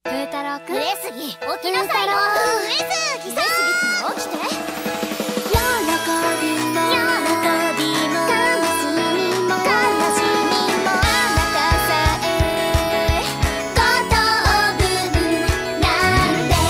風太郎くん、 上杉起きなさいよ。上杉さん、上杉くん起きて。 喜びも悲しみもあなたさえ5等分なんです。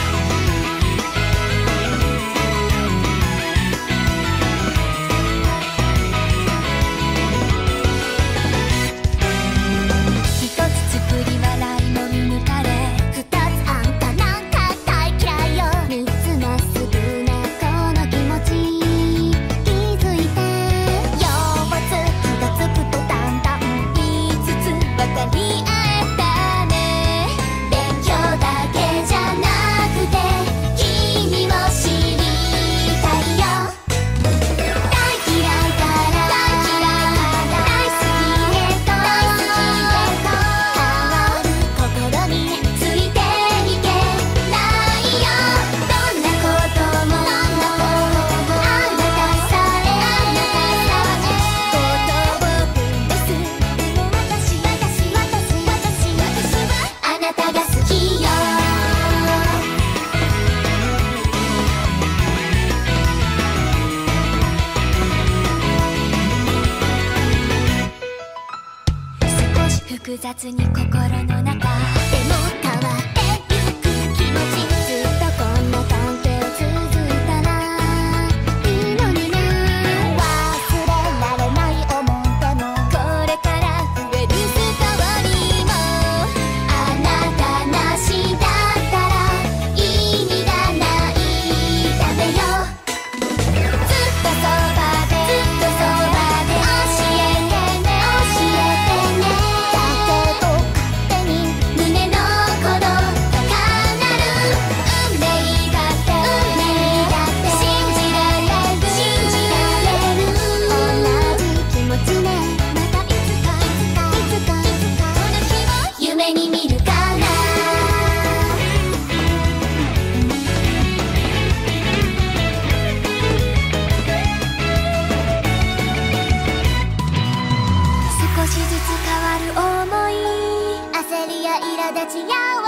一つ作り笑いも見抜かれ、二つあんたなんか大嫌いよ。三つまっすぐなこの気持ち気づいて。4つ気がつくとだんだん5つ分かり合えたね。勉強だけじゃなくて君を知りたいよ。大嫌いから大好きへと変わる心についていけないよ。どんなこともあなたさえ5等分です。でも私はあなたが好きよ。少し複雑に心の中でも変わってゆく気持ち、ずっとこんな関係続いたらいいのにね。忘れられない思い出もこれから増えるストーリーも、あなたなしだったら意味がないだめよ。ずっとそばで教えてねだけど勝手に胸の鼓動高鳴る。運命だって信じられる同じ気持ちね。またいつかこの日を夢に見るかな。少しずつ変わる想い、焦りや苛立ちや